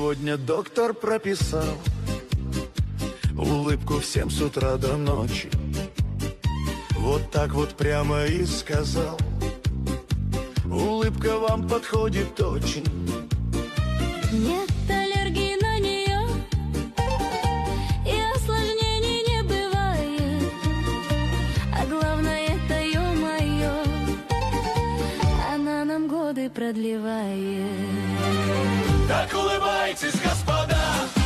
Сегодня доктор прописал улыбку всем с утра до ночи. Вот так вот прямо и сказал: улыбка вам подходит очень. Нет аллергии на нее, и осложнений не бывает. А главное, это ё-моё, она нам годы продлевает. Так улыбайтесь, господа!